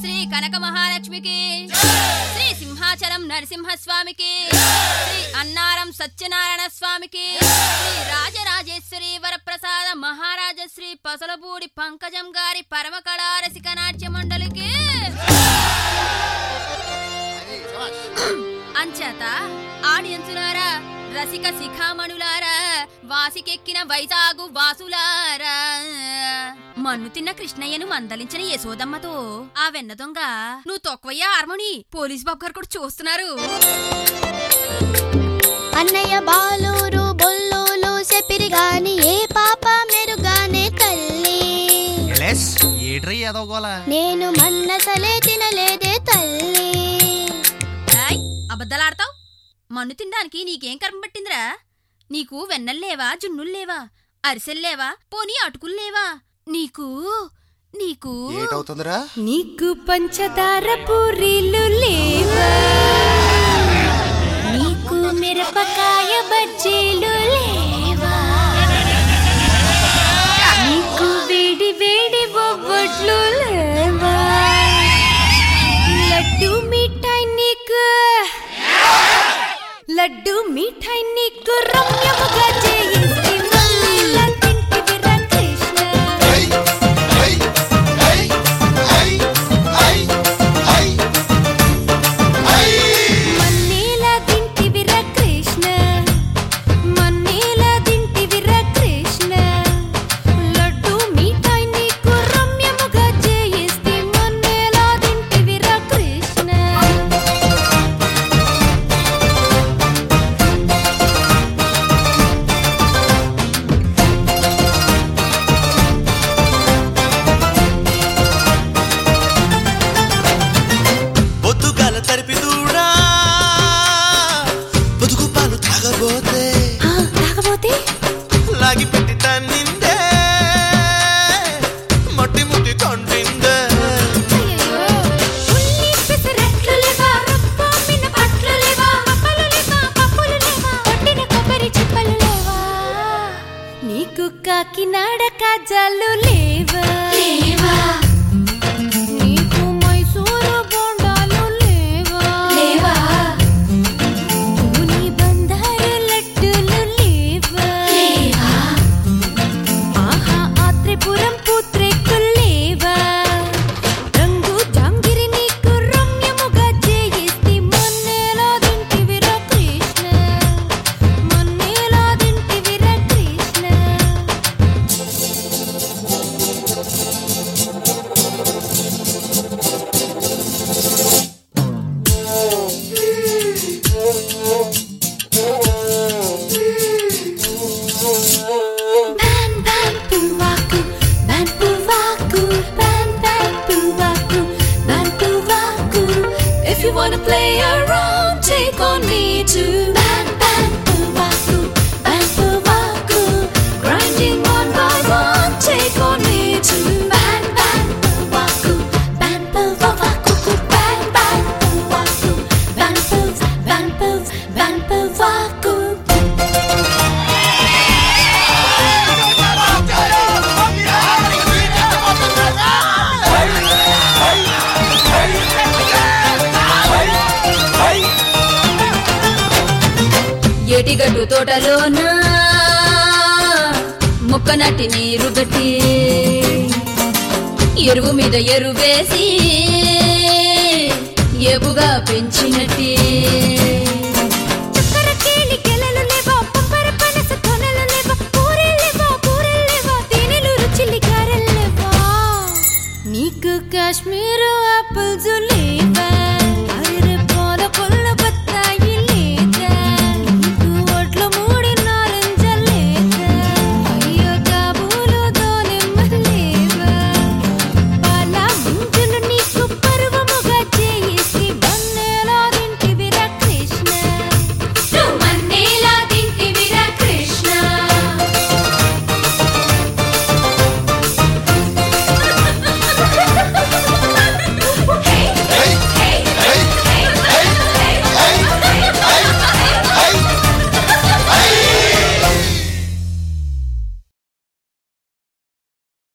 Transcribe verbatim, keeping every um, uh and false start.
శ్రీ కనక మహాలక్ష్మికి, శ్రీ సింహాచలం నరసింహస్వామికి, శ్రీ అన్నారం సత్యనారాయణ స్వామికి, శ్రీ రాజరాజేశ్వరి వరప్రసాద మహారాజ శ్రీ పసలపూడి పంకజం గారి పరమకళా రసిక నాట్య మండలికి అంచేత ఆడియన్సులారా, రసిక శిఖామణులారా, వాసికెక్కిన వైజాగు వాసులారా, మన్ను తిన్న కృష్ణయ్యను మందలించిన యశోదమ్మతో ఆ వెన్న దొంగ నువ్వు తొక్కవయ్యా హార్మోని పోలీస్ బాబు గారు కూడా చూస్తున్నారు. అన్నయ్య బాలూరు బొల్లూలు చెప్పిరి గాని ఏ పాప మెరుగానే తల్లి, నేను మన్నసలే తినలేదే తల్లి. అబద్ధాలాడతావు. మన్ను తినడానికి నీకేం కర్మ పట్టిందిరా? నీకు వెన్నల్లేవా, జున్నుల్లేవా, అరిసెల్లేవా, పోనీ అటుకుల్లేవా? నీకు నీకు నీకు పంచదార పూరీలు లేవా, నీకు మిరపకాయ బజ్జీలు లేవా, నీకు వేడి వేడి బొబ్బట్లు లేవా, లడ్డు మిఠాయి నీకు లడ్డు మిఠాయి నీకు రమ్యముగా చేయిస్తే మళ్ళీలా తింటివిరా కృష్ణ. మన్నీలా తింటివిరా కృష్ణ, మన్నీలా తింటివిరా కృష్ణ, లడ్డు మిఠాయి నీకు రమ్యముగా చేయిస్తే మన్నేలా తింటివిరా కృష్ణ. కాకినాడ కాజాలు లేవా, నీకు మైసూరు బోండాలు లేవా, పూని బందారు లడ్డులు లేవా, ఆహా ఆత్రేపురం పూత్రేకులు లేవా, రంగు జాంగిరి నీకు రమ్యముగా చేయిస్తే మన్నేలా తింటివిరా Krishna, మన్నేలా తింటివిరా Krishna. If you wanna play around, take on me too. Ban ban puvaku, ban puvaku, grinding one by one, take on me too. Ban ban puvaku, ban puvaku, ban ban puvaku, ban puv, ban puv, ban puvaku. ఏటిగట్టు తోటలోన మొక్క నట్టి నీరు గట్టి ఎరువు మీద ఎరువేసి ఏపుగా పెంచినట్టి నీకు Kashmir apples లేవా,